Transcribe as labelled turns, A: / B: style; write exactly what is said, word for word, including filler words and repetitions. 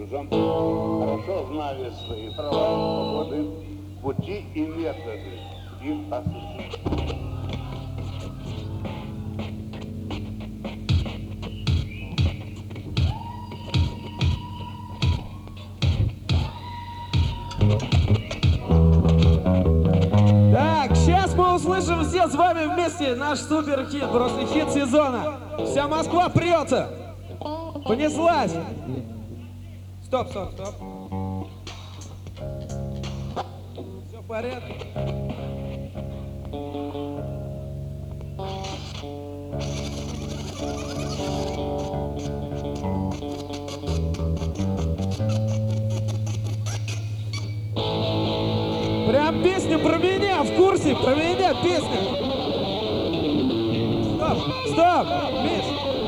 A: Хорошо знали свои права, свободы, пути и методы их осуществления.
B: Так, сейчас мы услышим все с вами вместе наш суперхит, просто хит сезона. Вся Москва прется. Понеслась. Стоп, стоп, стоп. Все в порядке. Прям песня про меня, в курсе? Про меня песня. Стоп, стоп, Миш.